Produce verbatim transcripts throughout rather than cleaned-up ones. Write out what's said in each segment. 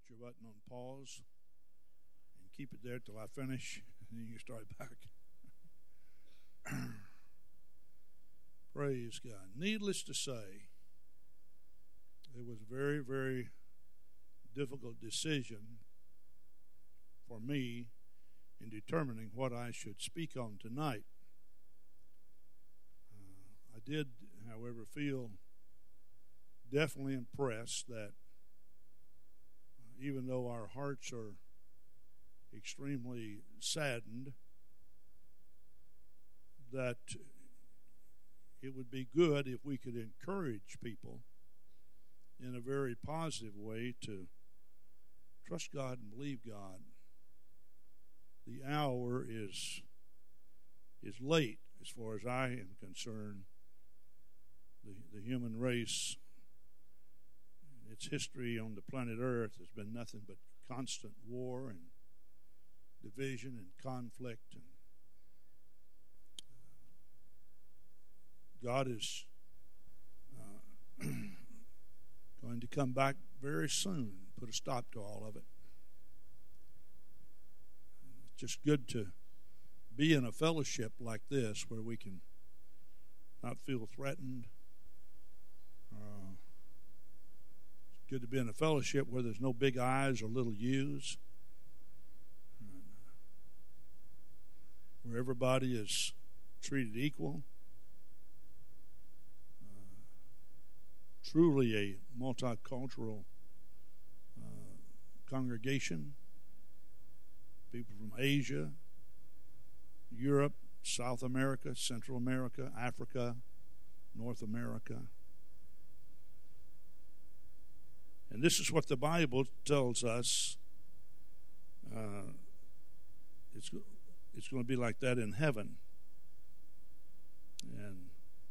put your button on pause and keep it there till I finish, and then you can start back. Praise God. Needless to say, it was a very, very difficult decision for me in determining what I should speak on tonight. Uh, I did, however, feel definitely impressed that uh, even though our hearts are extremely saddened, that it would be good if we could encourage people in a very positive way to trust God and believe God. The hour is is late as far as I am concerned. The, the human race, its history on the planet Earth has been nothing but constant war and division and conflict. And God is uh, going to come back very soon, put a stop to all of it. It's just good to be in a fellowship like this where we can not feel threatened. Uh, it's good to be in a fellowship where there's no big I's or little U's, where everybody is treated equal. Truly a multicultural uh, congregation. People from Asia, Europe, South America, Central America, Africa, North America. And this is what the Bible tells us. Uh, it's, it's going to be like that in heaven. And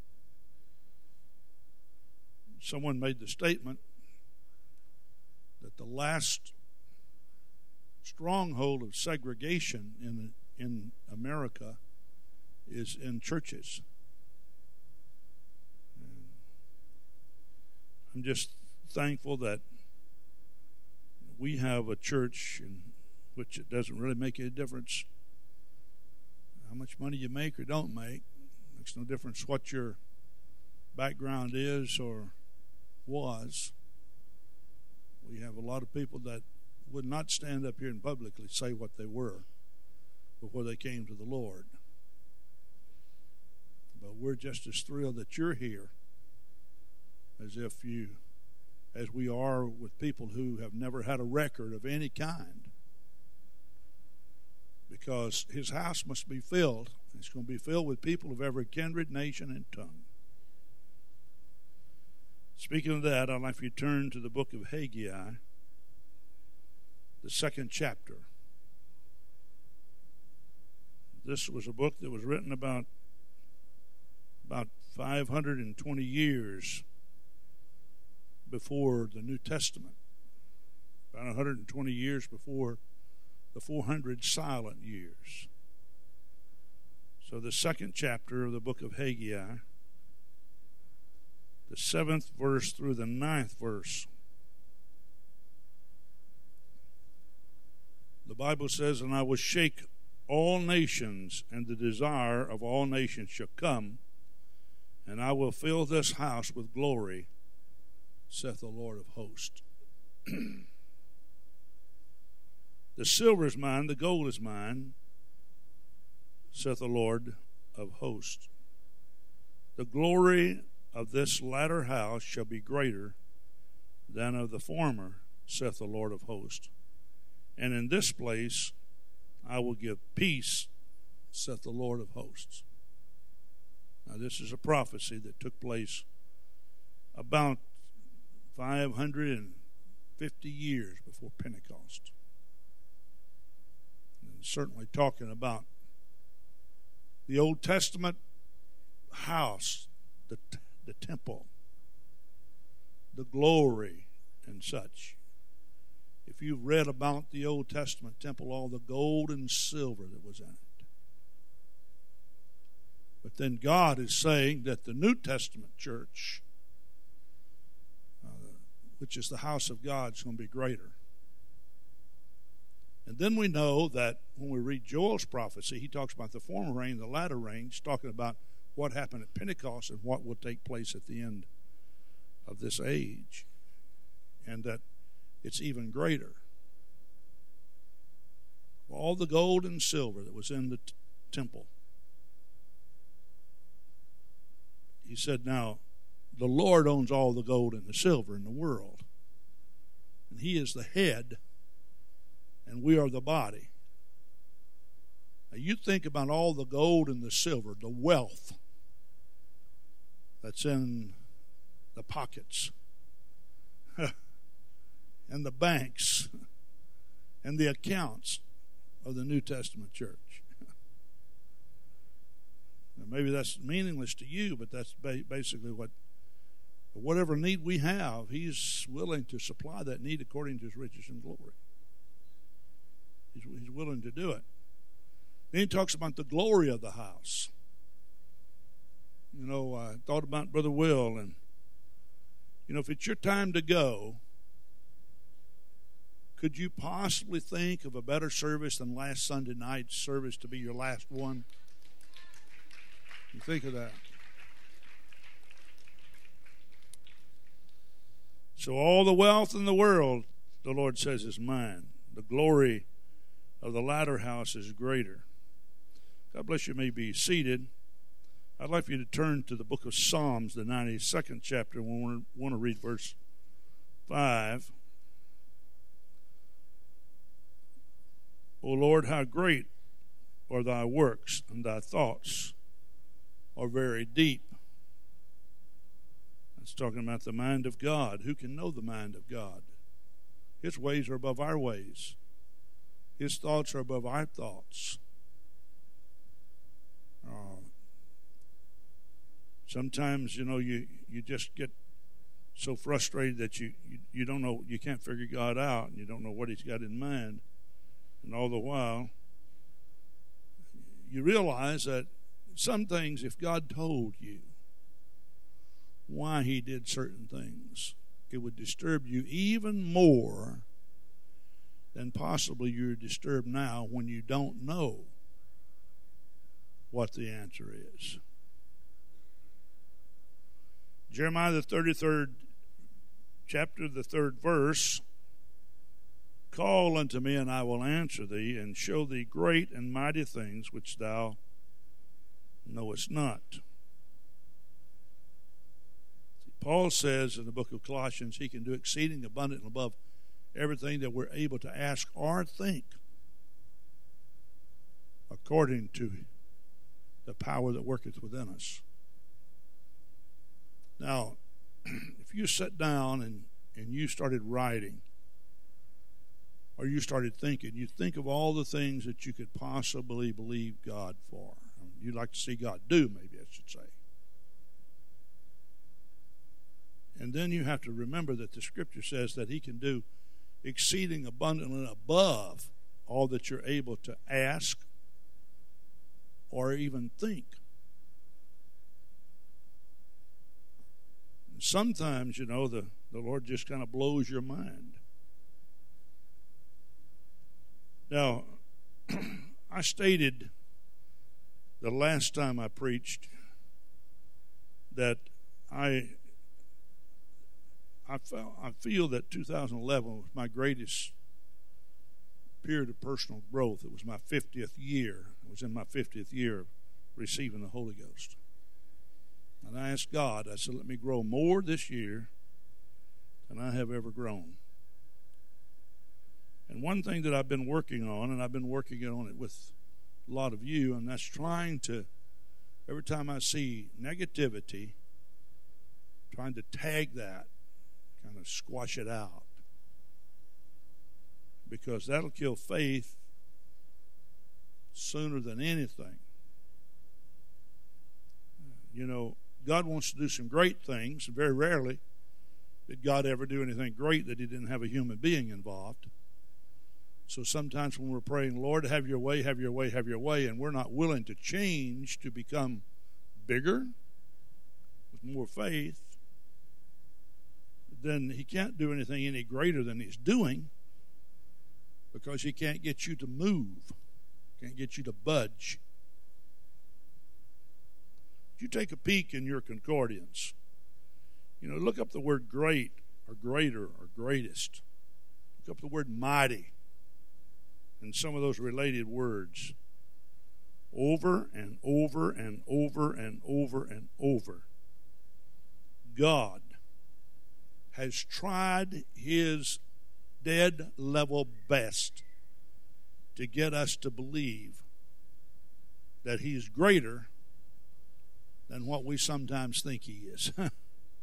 someone made the statement that the last stronghold of segregation in in America is in churches. And I'm just thankful that we have a church in which it doesn't really make any difference how much money you make or don't make. It makes no difference what your background is or was. We have a lot of people that would not stand up here and publicly say what they were before they came to the Lord. But we're just as thrilled that you're here as if you, as we are with people who have never had a record of any kind. Because his house must be filled. It's going to be filled with people of every kindred, nation, and tongue. Speaking of that, I'd like for you to turn to the book of Haggai, the second chapter. This was a book that was written about, about five hundred twenty years before the New Testament, about one hundred twenty years before the four hundred silent years. So the second chapter of the book of Haggai, the seventh verse through the ninth verse. The Bible says, "And I will shake all nations, and the desire of all nations shall come, and I will fill this house with glory, saith the Lord of hosts." The silver is mine, the gold is mine, saith the Lord of hosts. The glory of this latter house shall be greater than of the former, saith the Lord of hosts. And in this place I will give peace, saith the Lord of hosts. Now this is a prophecy that took place about five hundred fifty years before Pentecost. And certainly talking about the Old Testament house, the the temple, the glory and such. If you've read about the Old Testament temple, all the gold and silver that was in it. But then God is saying that the New Testament church, uh, which is the house of God, is going to be greater. And then we know that when we read Joel's prophecy, he talks about the former rain, the latter rain. He's talking about what happened at Pentecost and what will take place at the end of this age. And that it's even greater. All the gold and silver that was in the t- temple. He said, now, the Lord owns all the gold and the silver in the world. And he is the head, and we are the body. Now, you think about all the gold and the silver, the wealth that's in the pockets, and the banks, and the accounts of the New Testament church. Now, maybe that's meaningless to you, but that's ba- basically what, whatever need we have, he's willing to supply that need according to his riches and glory. He's, he's willing to do it. Then he talks about the glory of the house. You know, I thought about Brother Will, and, you know, if it's your time to go, could you possibly think of a better service than last Sunday night's service to be your last one? You think of that. So all the wealth in the world, the Lord says, is mine. The glory of the latter house is greater. God bless you. May be seated. I'd like for you to turn to the book of Psalms, the ninety-second chapter. We want to read verse five. O Lord, how great are thy works, and thy thoughts are very deep. That's talking about the mind of God. Who can know the mind of God? His ways are above our ways. His thoughts are above our thoughts. Uh, sometimes, you know, you, you just get so frustrated that you, you, you don't know, you can't figure God out, and you don't know what he's got in mind. And all the while, you realize that some things, if God told you why he did certain things, it would disturb you even more than possibly you're disturbed now when you don't know what the answer is. Jeremiah, the thirty-third chapter, the third verse, call unto me, and I will answer thee, and show thee great and mighty things which thou knowest not. Paul says in the book of Colossians, he can do exceeding abundant and above everything that we're able to ask or think, according to the power that worketh within us. Now, if you sat down and, and you started writing, or you started thinking, you think of all the things that you could possibly believe God for. I mean, you'd like to see God do, maybe I should say. And then you have to remember that the Scripture says that he can do exceeding abundantly above all that you're able to ask or even think. And sometimes, you know, the, the Lord just kind of blows your mind. Now, I stated the last time I preached that I I felt I feel that two thousand eleven was my greatest period of personal growth. It was my fiftieth year. I was in my fiftieth year of receiving the Holy Ghost. And I asked God, I said, let me grow more this year than I have ever grown. And one thing that I've been working on, and I've been working on it with a lot of you, and that's trying to, every time I see negativity, trying to tag that, kind of squash it out. Because that'll kill faith sooner than anything. You know, God wants to do some great things. Very rarely did God ever do anything great that he didn't have a human being involved. So sometimes when we're praying, Lord, have your way, have your way, have your way, and we're not willing to change to become bigger, with more faith, then he can't do anything any greater than he's doing. because he can't get you to move, can't get you to budge. You take a peek in your concordance. You know, look up the word great or greater or greatest. Look up the word mighty and some of those related words. Over and over and over and over and over. God has tried his dead level best to get us to believe that he's greater than what we sometimes think he is. To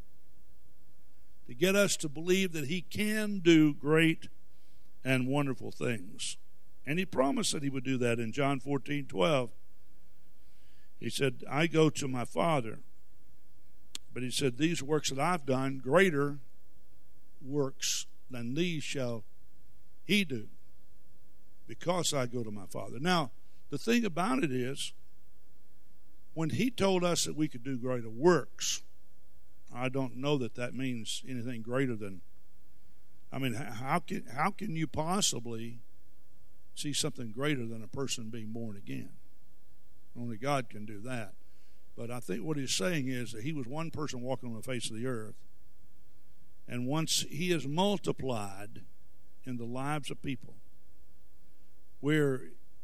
get us to believe that he can do great and wonderful things. And he promised that he would do that in John fourteen twelve. He said, I go to my Father. But he said, these works that I've done, greater works than these shall he do, because I go to my Father. Now, the thing about it is, when he told us that we could do greater works, I don't know that that means anything greater than, I mean, how can, how can you possibly see something greater than a person being born again? Only God can do that. But I think what he's saying is that he was one person walking on the face of the earth. And once he is multiplied in the lives of people, where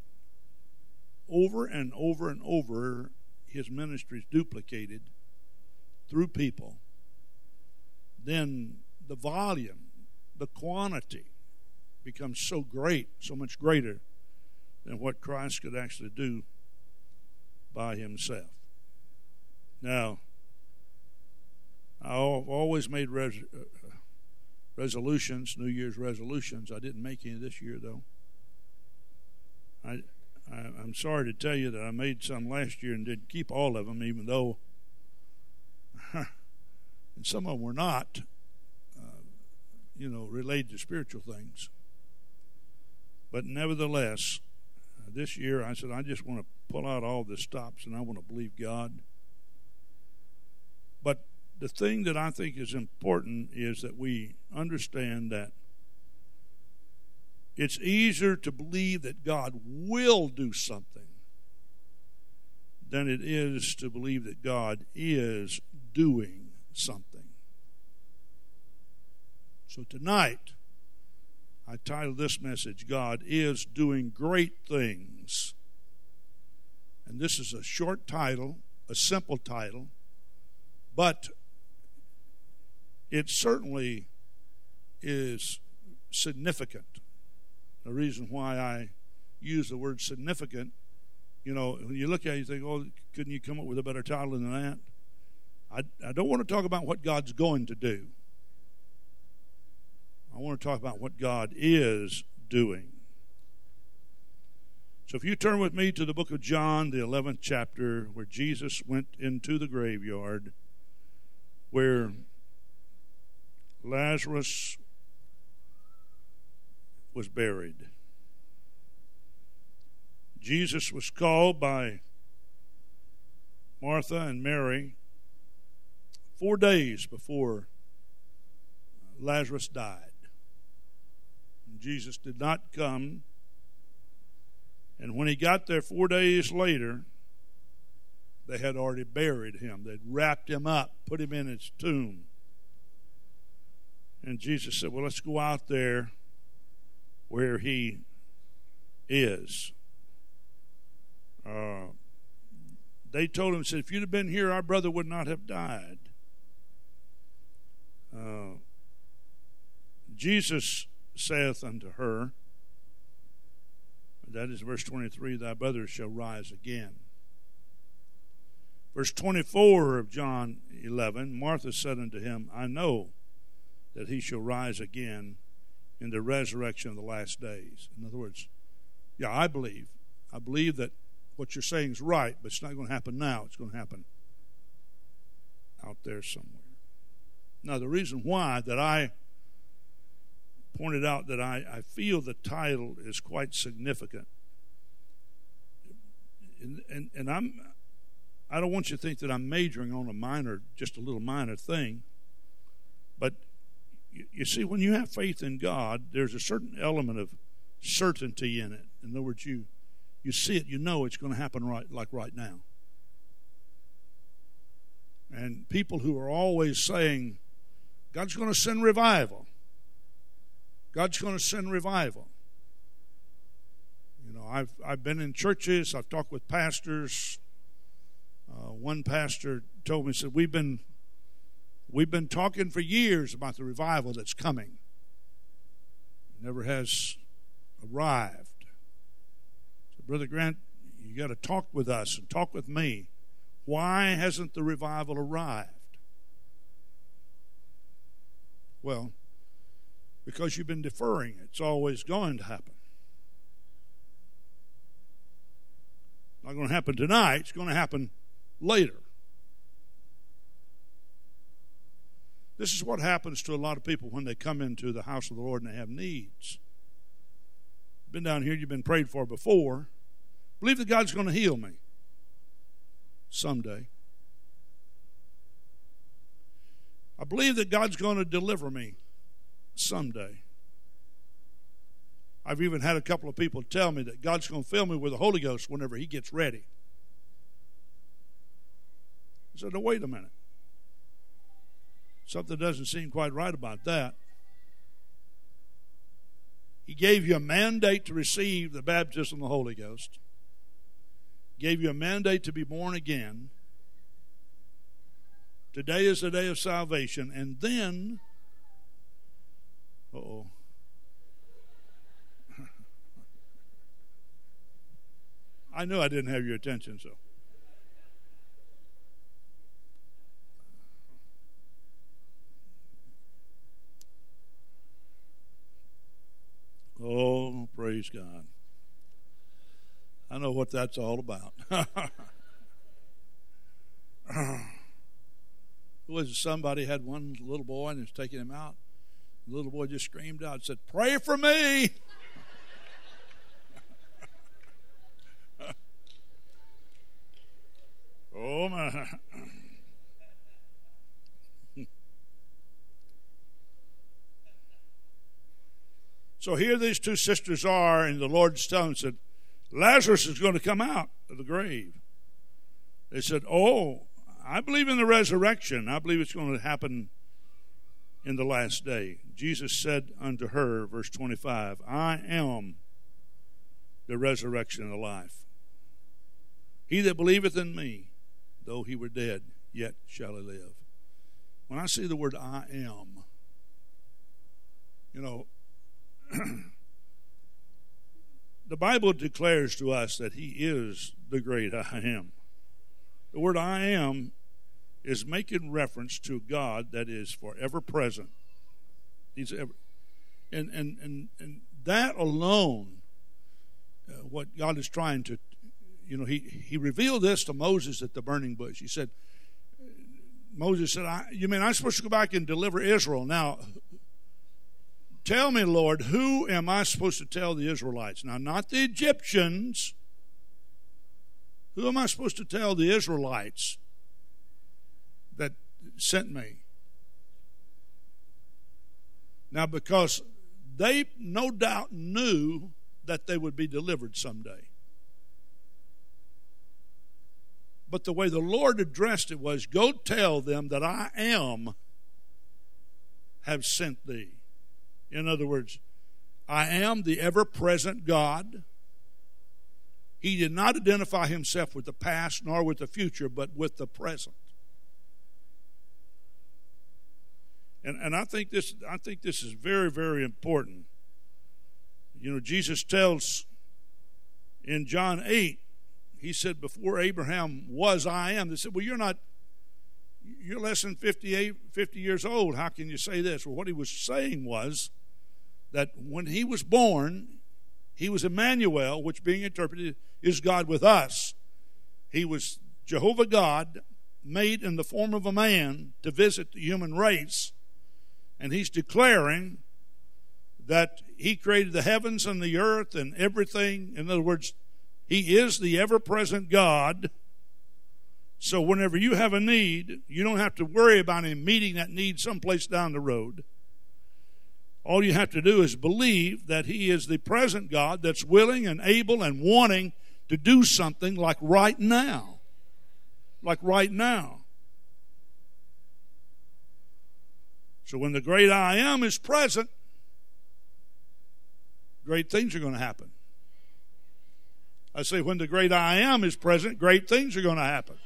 over and over and over his ministry is duplicated through people, then the volume, the quantity becomes so great, so much greater than what Christ could actually do by himself. Now, I've always made res- uh, resolutions, New Year's resolutions. I didn't make any this year, though. I, I, I'm sorry to tell you that I made some last year and didn't keep all of them, even though and some of them were not, uh, you know, related to spiritual things. But nevertheless, uh, this year I said, I just want to pull out all the stops and I want to believe God. But the thing that I think is important is that we understand that it's easier to believe that God will do something than it is to believe that God is doing something. So tonight, I titled this message, God is doing great things. And this is a short title, a simple title, but it certainly is significant. The reason why I use the word significant, you know, when you look at it, you think, oh, couldn't you come up with a better title than that? I, I don't want to talk about what God's going to do. I want to talk about what God is doing. So if you turn with me to the book of John, the eleventh chapter, where Jesus went into the graveyard, where Lazarus was buried. Jesus was called by Martha and Mary four days before Lazarus died. And Jesus did not come. And when he got there four days later, they had already buried him. They'd wrapped him up, put him in his tomb. And Jesus said, well, let's go out there where he is. Uh, they told him, said, if you'd have been here, our brother would not have died. Uh, Jesus saith unto her, that is verse twenty-three, thy brother shall rise again. Verse twenty-four of John eleven, Martha said unto him, I know that he shall rise again in the resurrection of the last days. In other words, yeah, I believe. I believe that what you're saying is right, but it's not going to happen now. It's going to happen out there somewhere. Now, the reason why that I pointed out that I, I feel the title is quite significant, and, and, and I'm I don't want you to think that I'm majoring on a minor, just a little minor thing, but you, you see, when you have faith in God, there's a certain element of certainty in it. In other words, you, you see it, you know it's going to happen right, like right now. And people who are always saying, God's going to send revival. God's going to send revival. You know, I've I've been in churches, I've talked with pastors. Uh, one pastor told me, said, we've been we've been talking for years about the revival that's coming. It never has arrived. So, Brother Grant, you got to talk with us and talk with me. Why hasn't the revival arrived? Well, because you've been deferring it. It's always going to happen. Not going to happen tonight. It's going to happen later. This is what happens to a lot of people when they come into the house of the Lord and they have needs. Been down here, you've been prayed for before. Believe that God's going to heal me someday. I believe that God's going to deliver me someday. I've even had a couple of people tell me that God's going to fill me with the Holy Ghost whenever He gets ready. I said, no, wait a minute. Something doesn't seem quite right about that. He gave you a mandate to receive the baptism of the Holy Ghost. Gave you a mandate to be born again. Today is the day of salvation. And then, uh-oh. I knew I didn't have your attention, so. Oh, praise God. I know what that's all about. Was it somebody had one little boy and was taking him out? The little boy just screamed out and said, "Pray for me." Oh, my. So here these two sisters are, and the Lord's telling them, said, Lazarus is going to come out of the grave. They said, oh, I believe in the resurrection. I believe it's going to happen in the last day. Jesus said unto her, verse twenty-five, I am the resurrection and the life. He that believeth in me, though he were dead, yet shall he live. When I see the word I am, you know, the Bible declares to us that He is the great I am. The word I am is making reference to God that is forever present. He's ever, and and and, and that alone, uh, what God is trying to, you know, he, he revealed this to Moses at the burning bush. He said, Moses said, I, you mean I'm supposed to go back and deliver Israel? Now, tell me, Lord, who am I supposed to tell the Israelites? Now, not the Egyptians. Who am I supposed to tell the Israelites that sent me? Now, because they no doubt knew that they would be delivered someday. But the way the Lord addressed it was, go tell them that I am have sent thee. In other words, I am the ever-present God. He did not identify Himself with the past nor with the future, but with the present. And and I think this I think this is very, very important. You know, Jesus tells in John eight, He said, before Abraham was, I am. They said, well, you're not, you're less than fifty-eight, fifty years old. How can you say this? Well, what He was saying was that when He was born, He was Emmanuel, which being interpreted is God with us. He was Jehovah God, made in the form of a man to visit the human race. And He's declaring that He created the heavens and the earth and everything. In other words, He is the ever-present God. So whenever you have a need, you don't have to worry about Him meeting that need someplace down the road. All you have to do is believe that he is the present God that's willing and able and wanting to do something like right now. Like right now. So when the great I am is present, great things are going to happen. I say when the great I am is present, great things are going to happen.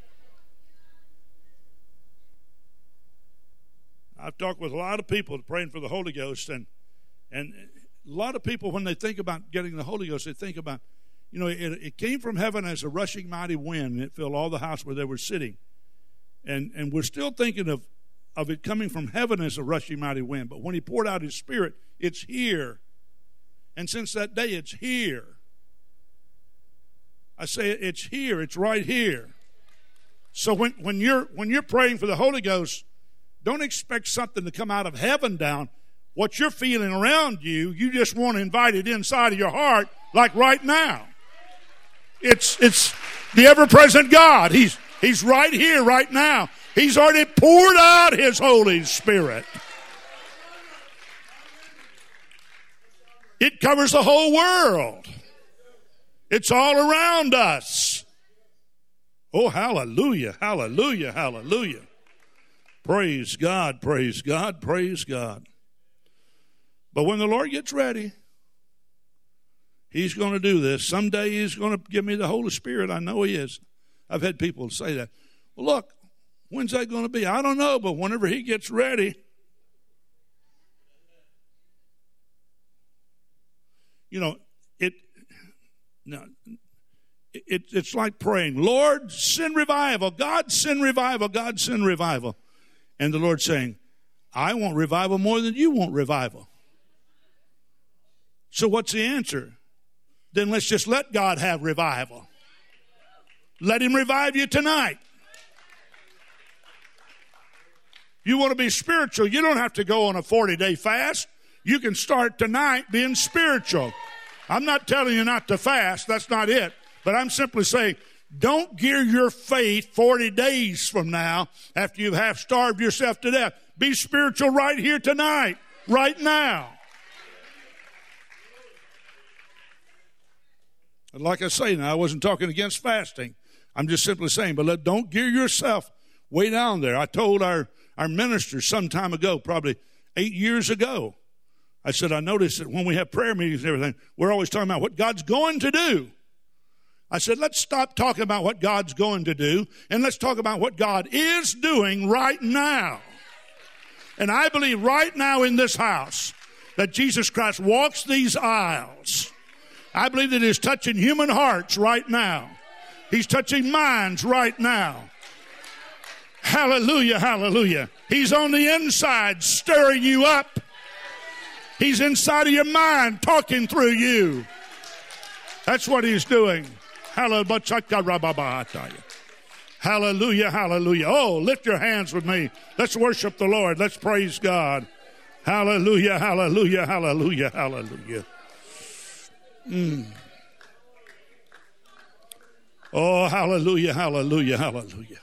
I've talked with a lot of people praying for the Holy Ghost, and and a lot of people, when they think about getting the Holy Ghost, they think about, you know, it, it came from heaven as a rushing mighty wind, and it filled all the house where they were sitting. And and we're still thinking of, of it coming from heaven as a rushing mighty wind, but when he poured out his Spirit, it's here. And since that day, it's here. I say it's here, it's right here. So when, when you're when you're praying for the Holy Ghost, don't expect something to come out of heaven down. What you're feeling around you, you just want to invite it inside of your heart, like right now. It's it's the ever-present God. He's He's right here, right now. He's already poured out His Holy Spirit. It covers the whole world. It's all around us. Oh, hallelujah, hallelujah, hallelujah. Praise God, praise God, praise God. But when the Lord gets ready, He's going to do this. Someday He's going to give me the Holy Spirit. I know He is. I've had people say that. Well, look, when's that going to be? I don't know, but whenever He gets ready. You know, it, no, it, it's like praying, Lord, send revival. God, send revival. God, send revival. And the Lord saying, I want revival more than you want revival. So what's the answer? Then let's just let God have revival. Let Him revive you tonight. You want to be spiritual, you don't have to go on a forty-day fast. You can start tonight being spiritual. I'm not telling you not to fast. That's not it. But I'm simply saying, don't gear your faith forty days from now after you've half starved yourself to death. Be spiritual right here tonight, right now. And like I say now, I wasn't talking against fasting. I'm just simply saying, but let, don't gear yourself way down there. I told our, our ministers some time ago, probably eight years ago, I said, I noticed that when we have prayer meetings and everything, we're always talking about what God's going to do. I said, let's stop talking about what God's going to do, and let's talk about what God is doing right now. And I believe right now in this house that Jesus Christ walks these aisles. I believe that He's touching human hearts right now. He's touching minds right now. Hallelujah, hallelujah. He's on the inside stirring you up. He's inside of your mind talking through you. That's what He's doing. Hallelujah, hallelujah. Oh, lift your hands with me. Let's worship the Lord. Let's praise God. Hallelujah, hallelujah, hallelujah, hallelujah. Mm. Oh, hallelujah, hallelujah, hallelujah.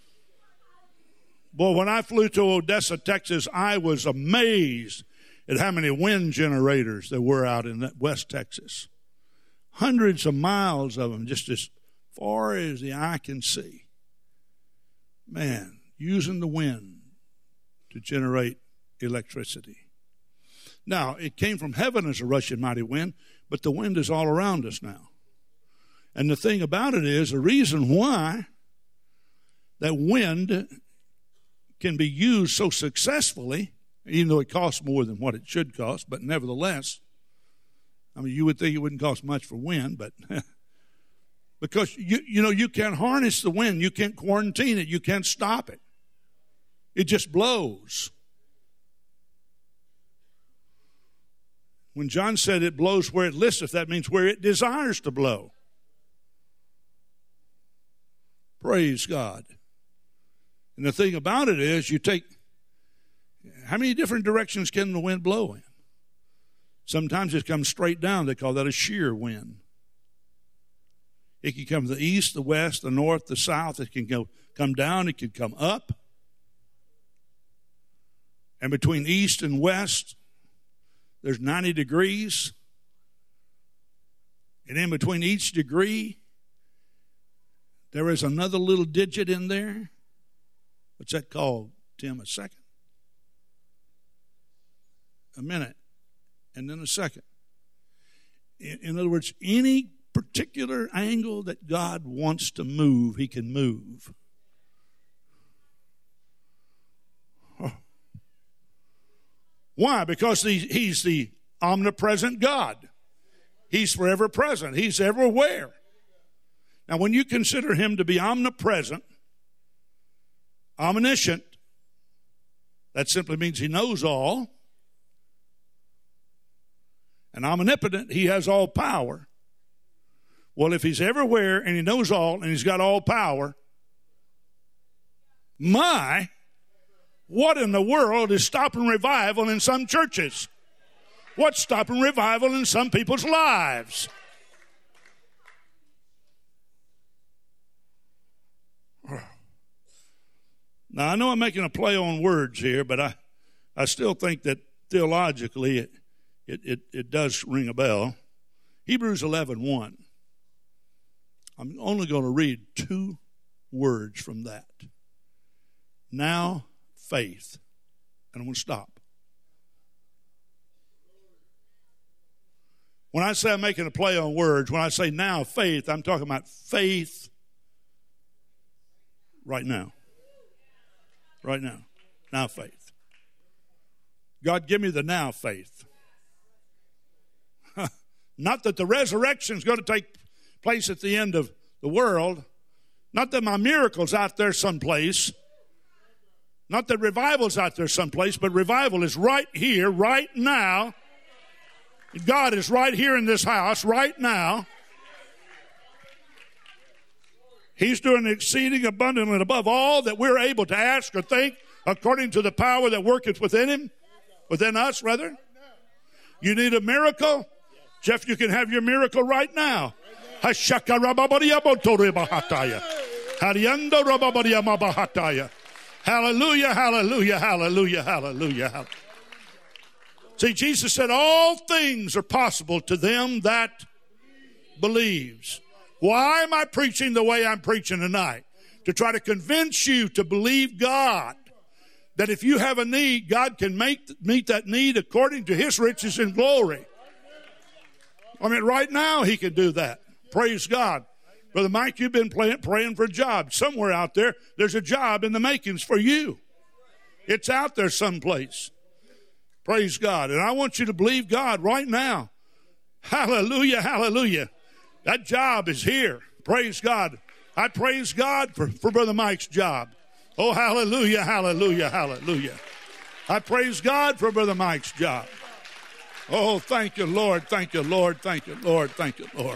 Boy, when I flew to Odessa, Texas, I was amazed at how many wind generators there were out in West Texas. Hundreds of miles of them, just as far as the eye can see. Man, using the wind to generate electricity. Now, it came from heaven as a rushing mighty wind, but the wind is all around us now. And the thing about it is, the reason why that wind can be used so successfully, even though it costs more than what it should cost, but nevertheless, I mean, you would think it wouldn't cost much for wind, but because, you you know, you can't harness the wind. You can't quarantine it. You can't stop it. It just blows. When John said it blows where it listeth, that means where it desires to blow. Praise God. And the thing about it is, you take, how many different directions can the wind blow in? Sometimes it comes straight down. They call that a shear wind. It can come the east, the west, the north, the south. It can go come down. It can come up. And between east and west, there's ninety degrees. And in between each degree, there is another little digit in there. What's that called, Tim? A second? A minute. And then a second. In, in other words, any particular angle that God wants to move, he can move. Oh. Why? Because he, he's the omnipresent God. He's forever present. He's everywhere. Now, when you consider him to be omnipresent, omniscient, that simply means he knows all. And omnipotent, he has all power. Well, if he's everywhere and he knows all and he's got all power, my, what in the world is stopping revival in some churches? What's stopping revival in some people's lives? Now, I know I'm making a play on words here, but I, I still think that theologically it, it, it, it does ring a bell. Hebrews eleven one. I'm only going to read two words from that. Now, faith. And I'm going to stop. When I say I'm making a play on words, when I say now faith, I'm talking about faith right now. Right now. Now faith. God, give me the now faith. Not that the resurrection is going to take place at the end of the world. Not that my miracle's out there someplace. Not that revival's out there someplace, but revival is right here, right now. God is right here in this house, right now. He's doing exceeding abundantly and above all that we're able to ask or think, according to the power that worketh within him, within us, rather. You need a miracle? Jeff, you can have your miracle right now. Hallelujah, hallelujah, hallelujah, hallelujah, hallelujah. See, Jesus said all things are possible to them that believes. Why am I preaching the way I'm preaching tonight? To try to convince you to believe God. That if you have a need, God can make meet that need according to his riches and glory. I mean, right now he can do that. Praise God. Brother Mike, you've been playing, praying for a job. Somewhere out there, there's a job in the makings for you. It's out there someplace. Praise God. And I want you to believe God right now. Hallelujah, hallelujah. That job is here. Praise God. I praise God for, for Brother Mike's job. Oh, hallelujah, hallelujah, hallelujah. I praise God for Brother Mike's job. Oh, thank you, Lord. Thank you, Lord. Thank you, Lord. Thank you, Lord.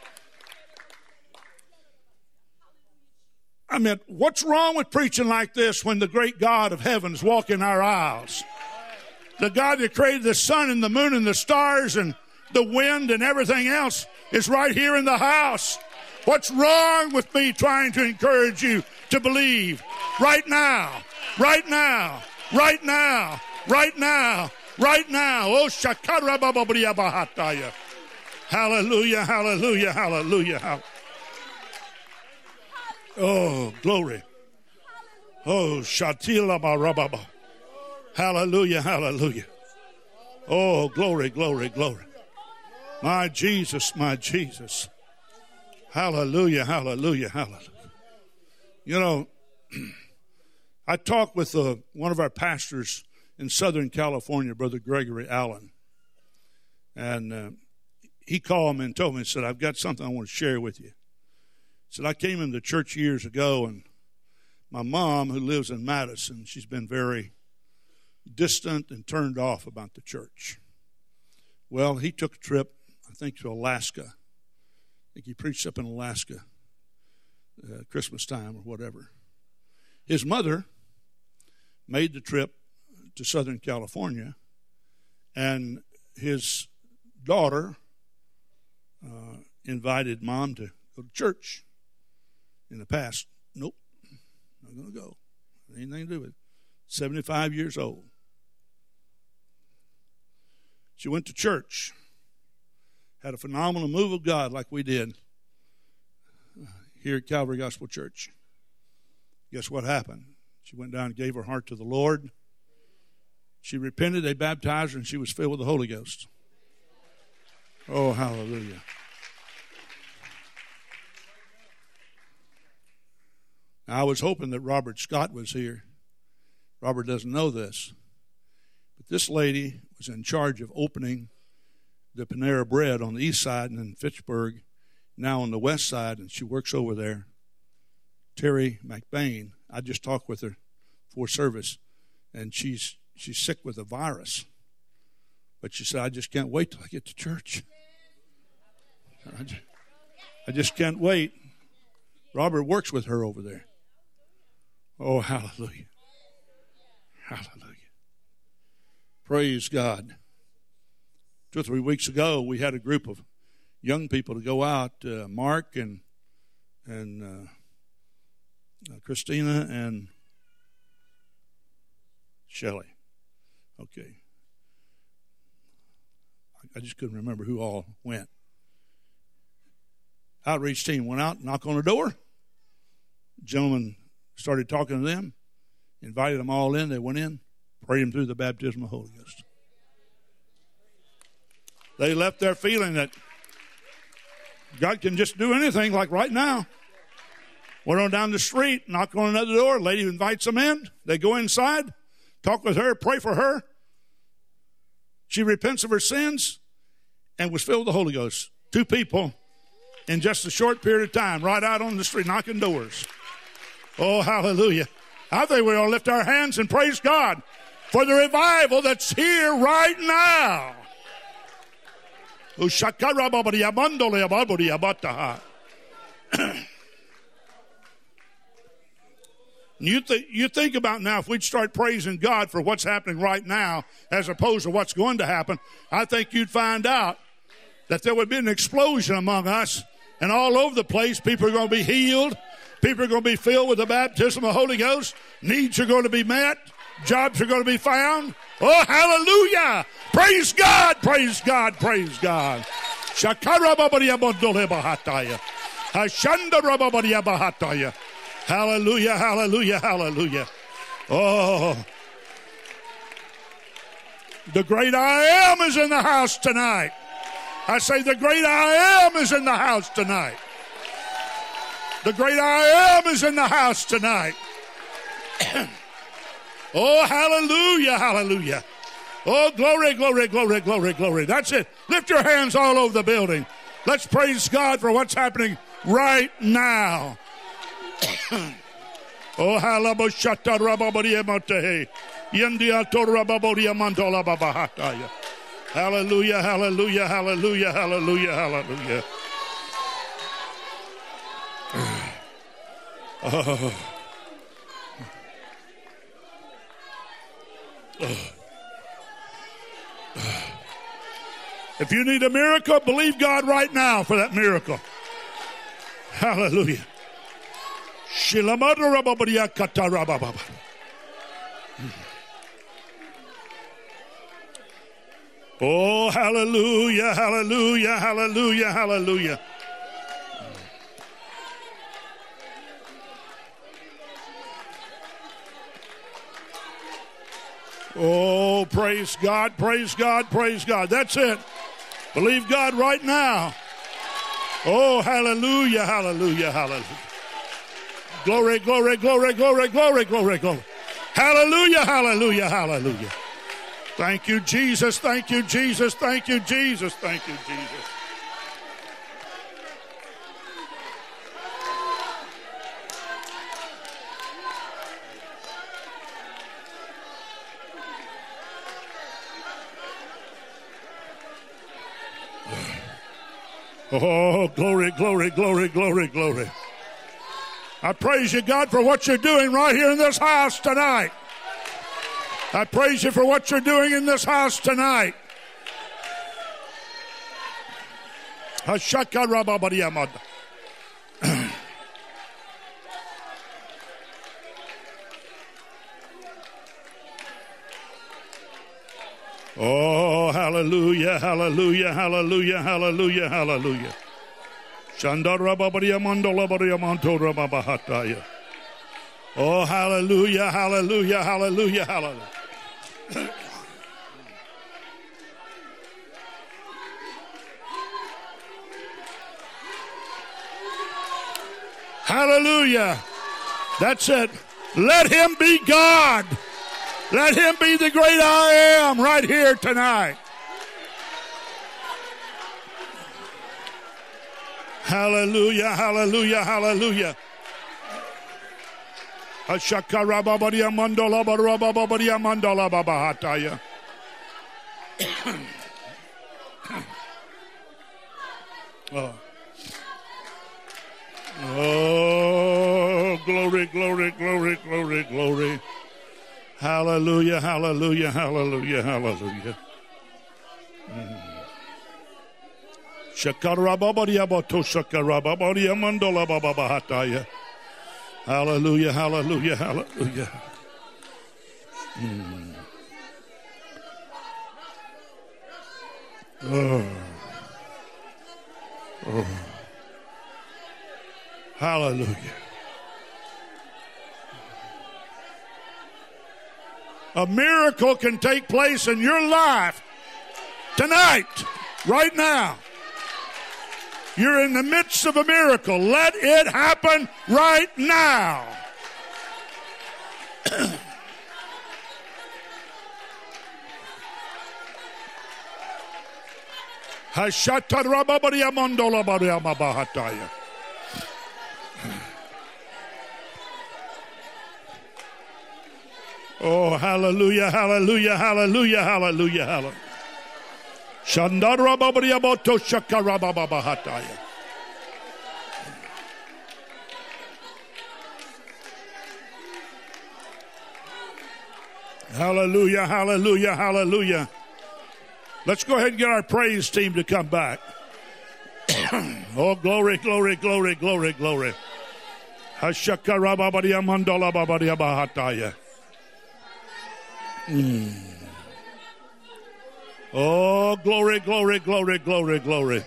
I mean, what's wrong with preaching like this when the great God of heaven is walking our aisles? The God that created the sun and the moon and the stars and the wind and everything else is right here in the house. What's wrong with me trying to encourage you to believe right now, right now, right now, right now, right now? Oh, shakara bababriya bahataya. Hallelujah, hallelujah, hallelujah, hallelujah. Oh, glory. Oh, shatila barababa. Hallelujah, hallelujah. Oh, glory, glory, glory. My Jesus, my Jesus. Hallelujah, hallelujah, hallelujah. You know, I talked with uh, one of our pastors in Southern California, Brother Gregory Allen. And uh, he called me and told me, he said, I've got something I want to share with you. He said, I came into church years ago, and my mom, who lives in Madison, she's been very distant and turned off about the church. Well, he took a trip, I think, to Alaska. I think he preached up in Alaska, uh, Christmas time or whatever. His mother made the trip to Southern California, and his daughter uh, invited mom to go to church. In the past, nope, not going to go. Anything to do with it. seventy-five years old. She went to church. Had a phenomenal move of God like we did here at Calvary Gospel Church. Guess what happened? She went down and gave her heart to the Lord. She repented, they baptized her, and she was filled with the Holy Ghost. Oh, hallelujah. Now, I was hoping that Robert Scott was here. Robert doesn't know this. But this lady was in charge of opening the Panera Bread on the east side and in Fitchburg, now on the west side, and she works over there. Terry McBain. I just talked with her before service, and she's she's sick with a virus. But she said, I just can't wait till I get to church. I just, I just can't wait. Robert works with her over there. Oh, hallelujah. Hallelujah. Praise God. Two or three weeks ago, we had a group of young people to go out. Uh, Mark and and uh, uh, Christina and Shelley. Okay. I, I just couldn't remember who all went. Outreach team went out, knocked on the door. Gentleman started talking to them, invited them all in. They went in, prayed them through the baptism of the Holy Ghost. They left there feeling that God can just do anything, like right now. Went on down the street, knocked on another door. Lady invites them in. They go inside, talk with her, pray for her. She repents of her sins and was filled with the Holy Ghost. Two people in just a short period of time, right out on the street, knocking doors. Oh, hallelujah. I think we ought to lift our hands and praise God for the revival that's here right now. You, th- you think about now, if we'd start praising God for what's happening right now as opposed to what's going to happen, I think you'd find out that there would be an explosion among us, and all over the place people are going to be healed. People are going to be filled with the baptism of the Holy Ghost. Needs are going to be met. Jobs are going to be found. Oh, hallelujah. Praise God, praise God, praise God. Hallelujah, hallelujah, hallelujah. Oh, the great I am is in the house tonight. I say the great I am is in the house tonight. The great I am is in the house tonight. Oh, hallelujah, hallelujah. Oh, glory, glory, glory, glory, glory. That's it. Lift your hands all over the building. Let's praise God for what's happening right now. Oh, halaboshata rababodia montehe. Yandia to rababodia mandola babahataya. Hallelujah, hallelujah, hallelujah, hallelujah, hallelujah. Oh. Oh. If you need a miracle, believe God right now for that miracle. Hallelujah. Oh, hallelujah, hallelujah, hallelujah, hallelujah. Oh, praise God, praise God, praise God. That's it. Believe God right now. Oh, hallelujah, hallelujah, hallelujah. Glory, glory, glory, glory, glory, glory, glory. Hallelujah, hallelujah, hallelujah. Thank you, Jesus, thank you, Jesus, thank you, Jesus, thank you, Jesus. Oh, glory, glory, glory, glory, glory. I praise you, God, for what you're doing right here in this house tonight. I praise you for what you're doing in this house tonight. Oh. Oh, hallelujah, hallelujah, hallelujah, hallelujah, hallelujah. Oh, hallelujah, hallelujah, hallelujah, hallelujah. Hallelujah. That's it. Let him be God. Let him be the great I am right here tonight. Hallelujah, hallelujah, hallelujah. Ashakarababadia mandola barababadia mandola babahataya. Oh. Oh, glory, glory, glory, glory, glory. Hallelujah, hallelujah, hallelujah, hallelujah. Shakarababadia bato shakarababadia mandola babahataya. Hallelujah, hallelujah, hallelujah. Mm. Oh. Oh. Hallelujah. A miracle can take place in your life tonight, right now. You're in the midst of a miracle. Let it happen right now. Oh, hallelujah, hallelujah, hallelujah, hallelujah, hallelujah. Shandarababayaboto shakarababahataya. Hallelujah, hallelujah, hallelujah. Let's go ahead and get our praise team to come back. Oh, glory, glory, glory, glory, glory. Hashakarababayamandola. Mm. Oh, glory, glory, glory, glory, glory.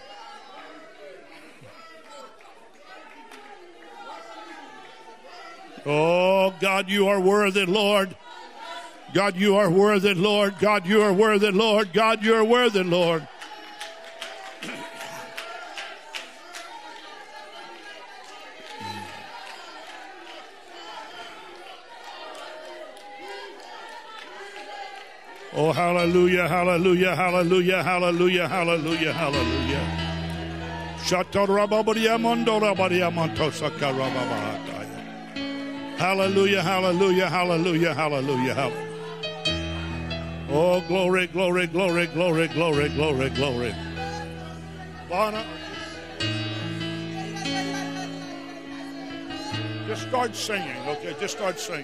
Oh, God, you are worthy, Lord. God, you are worthy, Lord. God, you are worthy, Lord. God, you are worthy, Lord. Oh, hallelujah, hallelujah, hallelujah, hallelujah, hallelujah, hallelujah. Hallelujah, hallelujah, hallelujah, hallelujah, hallelujah. Oh, glory, glory, glory, glory, glory, glory, glory. Lana, just start singing, okay? Just start singing.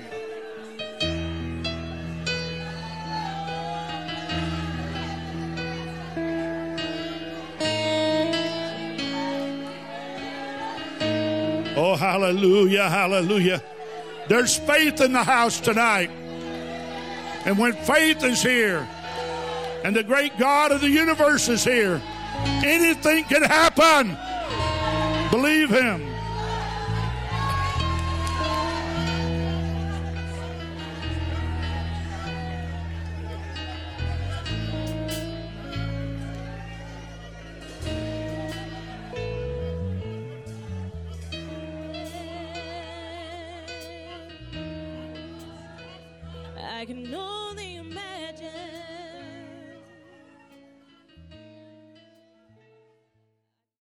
Oh, hallelujah, hallelujah. There's faith in the house tonight. And when faith is here, and the great God of the universe is here, anything can happen. Believe him. I can only